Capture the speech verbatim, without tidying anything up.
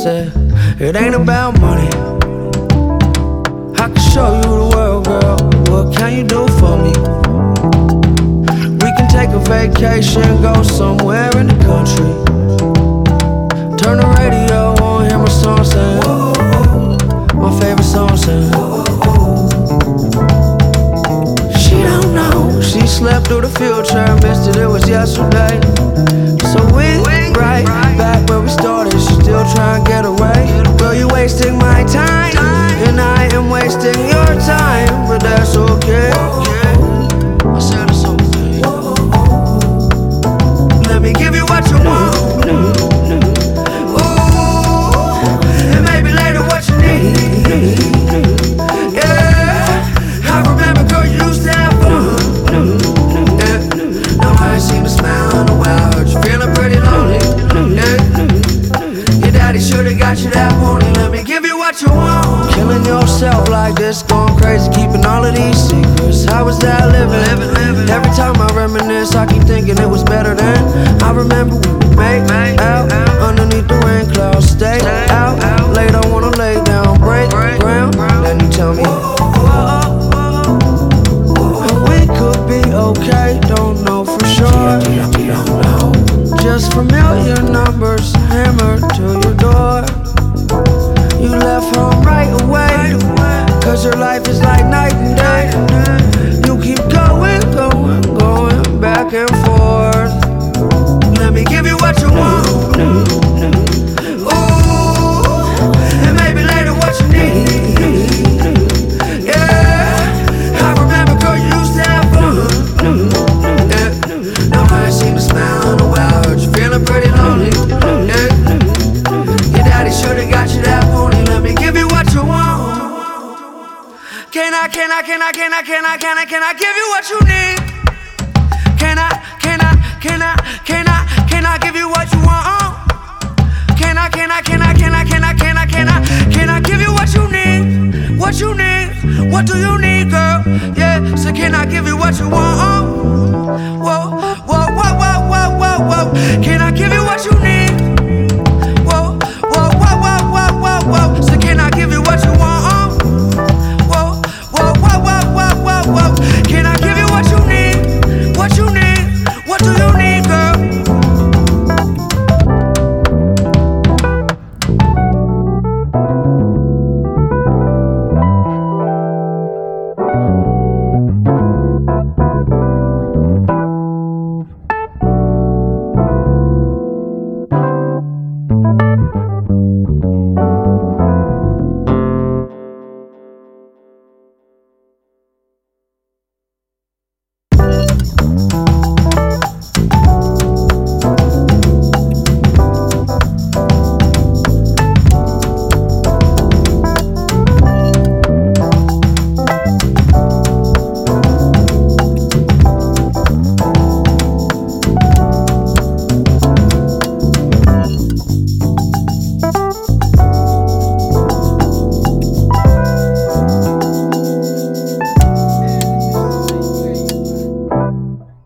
said, it ain't about money. I can show you the world, girl. What can you do for me? We can take a vacation, go somewhere in the country. Turn the radio on, hear my song saying, my favorite song saying. She don't know, she slept through the future, missed it, it was yesterday. So we right back where we started, she still trying to get away. Girl, you wasting my time, and I am wasting your time, but that's okay. I said it's okay. Let me give you what you want. Ooh, and maybe later what you need. Yeah, I remember, girl, you used to have fun. Yeah, now I ain't seen a smile in a while. Heard you feeling pretty lonely. Yeah, your daddy should've got you that pony. Let me give you what you want. Killing yourself like this, going crazy, keeping all of these secrets. How was that living? living, living. Every time I reminisce, I keep thinking it was better then. I remember we would make out underneath the rain clouds. Stay out late, I wanna lay down, break ground. Then you tell me we could be okay, don't know for sure. Just familiar numbers hammered to your door. You left home right away, cause your life is like night and day. You keep going, going, going back and forth. Let me give you what you want. Ooh, and maybe later what you need. Yeah, I remember, girl, you used to have fun. Yeah, now I ain't seen a smile in a while. Heard you feeling pretty lonely. Yeah, your daddy should've got you that pony. Let me give you what you want. Can I, can I, can I, can I, can I, can I, can I give you what you need? Can I, can I, can I, can